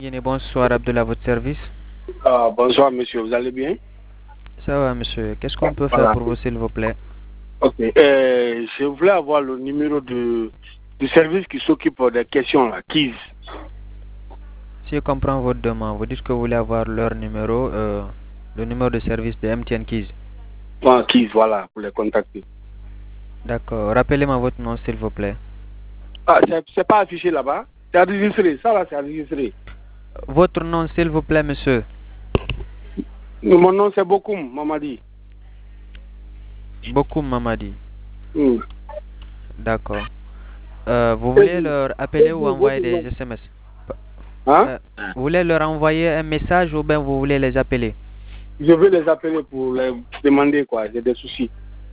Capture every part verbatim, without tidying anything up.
Bien et bonsoir Abdullah, à votre service. Ah, bonsoir monsieur, vous allez bien? Ça va monsieur, qu'est-ce qu'on peut faire Voilà. pour vous s'il vous plaît? Ok. Euh, je voulais avoir le numéro de, du service qui s'occupe des questions là, Keys. Si je comprends votre demande, vous dites que vous voulez avoir leur numéro, euh, le numéro de service de M T N Keys. Ah, Keys, voilà, pour les contacter. D'accord, rappelez-moi votre nom s'il vous plaît. Ah, c'est pas affiché là-bas? C'est enregistré, ça là c'est enregistré. Votre nom s'il vous plaît monsieur. Mon nom c'est Bokoum Mamadi. Bokoum Mamadi. Mm. D'accord. Euh, vous voulez leur appeler ou envoyer des S M S? Hein? Euh, vous voulez leur envoyer un message ou bien vous voulez les appeler? Je vais les appeler pour les demander quoi, j'ai des soucis.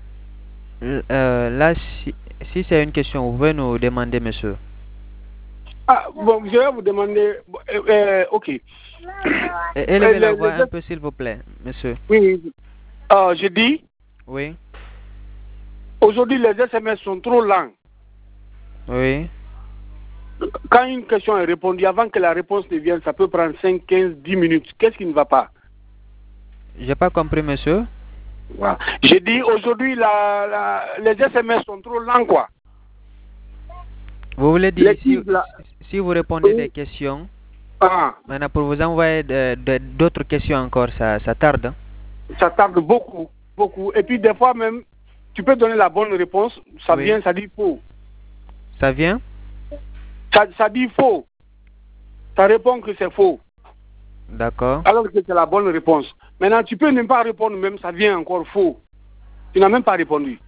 Euh, là, si, si c'est une question, vous pouvez nous demander monsieur. Ah, bon, je vais vous demander. Euh, euh, ok. Élevez la voix un peu s'il vous plaît, monsieur. Oui. Ah, je dis. Oui. Aujourd'hui, les S M S sont trop lents. Oui. Quand une question est répondue, avant que la réponse ne vienne, ça peut prendre cinq, quinze, dix minutes. Qu'est-ce qui ne va pas? J'ai pas compris, monsieur. Voilà. J'ai dit aujourd'hui, la, la, les S M S sont trop lents, quoi. Vous voulez dire, si, la... si vous répondez oui. des questions, ah. maintenant pour vous envoyer d'autres questions encore, ça, ça tarde? Ça tarde beaucoup, beaucoup. Et puis des fois même, tu peux donner la bonne réponse, ça oui. vient, ça dit faux. Ça vient? Ça, ça dit faux. Ça répond que c'est faux. D'accord. Alors que c'est la bonne réponse. Maintenant, tu peux ne pas répondre même, ça vient encore faux. Tu n'as même pas répondu.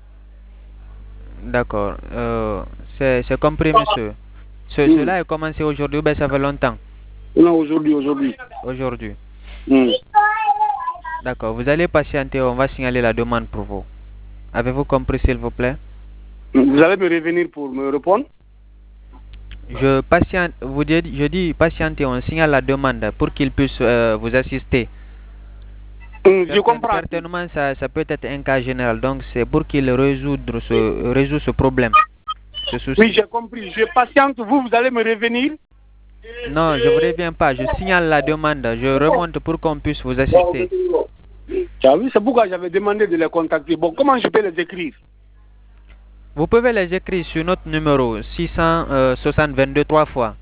D'accord. Euh, c'est compris, monsieur. Ce, mmh. Cela a commencé aujourd'hui ou bien ça fait longtemps? Non, aujourd'hui, aujourd'hui. Aujourd'hui. Mmh. D'accord. Vous allez patienter, on va signaler la demande pour vous. Avez-vous compris, s'il vous plaît? Vous allez me revenir pour me répondre? Je patiente, vous dites, je dis patienter, on signale la demande pour qu'il puisse euh, vous assister. Mmh, je comprends. Certainement, ça, ça peut être un cas général, donc c'est pour qu'il résoudre ce, résout ce problème, ce souci. Oui, j'ai compris. Je patiente, vous, vous allez me revenir? Non, je ne vous reviens pas, je signale la demande, je remonte pour qu'on puisse vous assister. Tu as vu, c'est pourquoi j'avais demandé de les contacter. Bon, comment je peux les écrire? Vous pouvez les écrire sur notre numéro six cent soixante vingt-deux trois fois.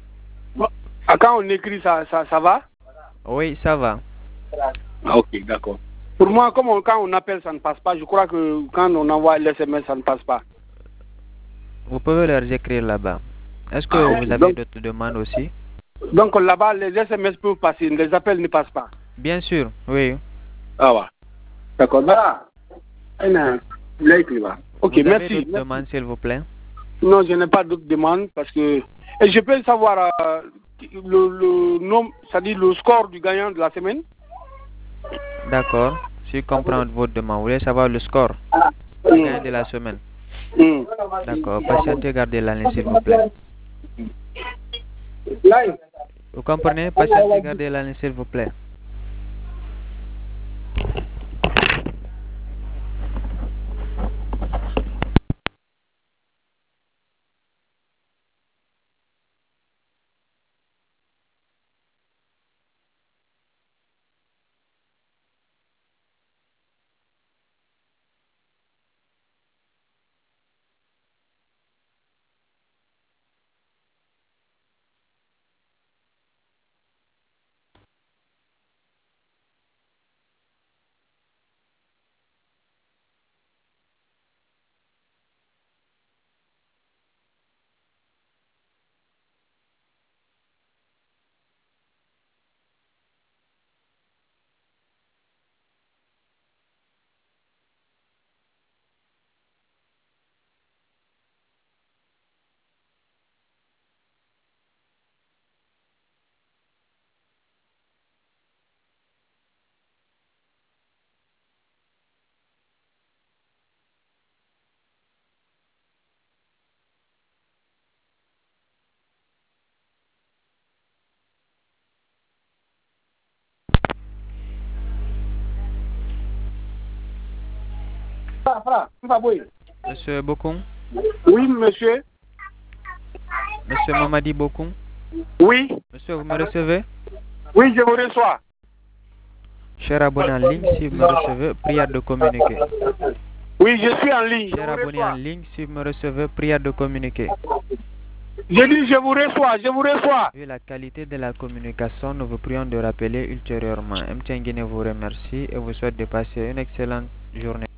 Ah, quand on écrit ça, ça, ça va? Oui, ça va. Ah, ok, d'accord. Pour moi, comme on, quand on appelle, ça ne passe pas. Je crois que quand on envoie l'S M S, ça ne passe pas. Vous pouvez leur écrire là-bas. Est-ce que ah, vous avez d'autres demandes aussi? Donc là-bas, les S M S peuvent passer, les appels ne passent pas. Bien sûr, oui. Ah ouais. D'accord. Voilà. Ok, vous merci. Avez d'autres demandes, s'il vous plaît? Non, je n'ai pas d'autres demandes parce que... Et je peux savoir euh, le, le nom, c'est-à-dire le score du gagnant de la semaine? D'accord. Si je comprends votre demande, vous voulez savoir le score du mm. gagnant de la semaine? mm. D'accord. Patientez, gardez la ligne, s'il vous plaît. Vous comprenez? Patientez, gardez la ligne, s'il vous plaît. Monsieur Bokoum? Oui, monsieur. Monsieur Mamadi Bokoum? Oui. Monsieur, vous me recevez? Oui, je vous reçois. Cher abonné en ligne, si vous me recevez, prière de communiquer. Oui, je suis en ligne. Cher abonné en ligne, si vous me recevez, prière de communiquer. Je dis, je vous reçois, je vous reçois. Vu la qualité de la communication, nous vous prions de rappeler ultérieurement. M T N Guinée vous remercie et vous souhaite de passer une excellente journée.